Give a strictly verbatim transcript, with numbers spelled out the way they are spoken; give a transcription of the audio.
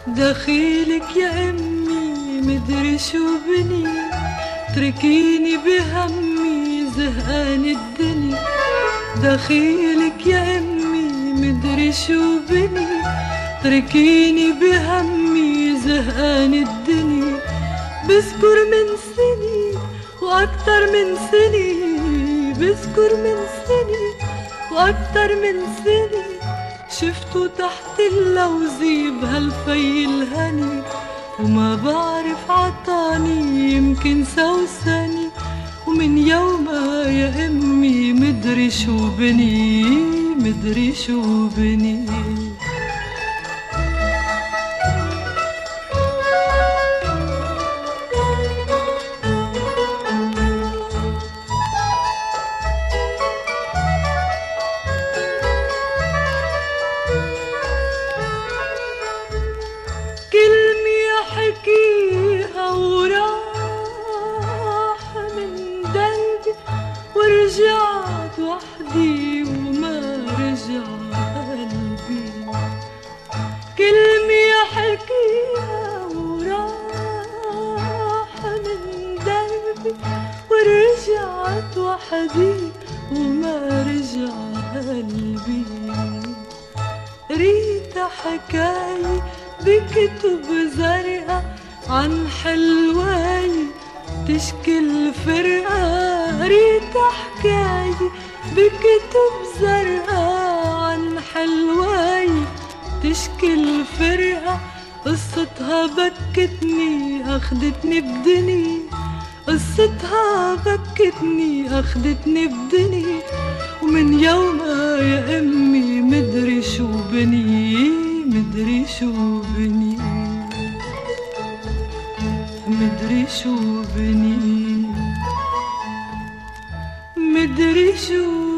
دخيلك يا امي مدري شو بني، تركيني بهمي زهقان الدنيا. دخيلك يا امي مدري شو بني، تركيني بهمي زهقان الدنيا. بذكر من سني واكتر من سني، بذكر من سني واكتر من سني، شفتو تحت اللوزي بهالفي الهني. وما بعرف عطاني يمكن سوسني، ومن يومها يا امي مدري شو بني، مدري شو بني. كلمة حكيها وراح من قلبي، ورجعت وحدي وما رجع قلبي. كلمة حكيها وراح من قلبي، ورجعت وحدي وما رجع قلبي. ريت حكاية بكتب زرقا عن حلواي تشكل فرقة. ريت حكاية بكتب زرقا عن حلواي تشكل فرقة. قصتها بكتني أخدتني بدني، قصتها بكتني أخدتني بدني. ومن يومها يا أمي مدري شو بني، مدري شو بني، مدري شو بني، مدري شو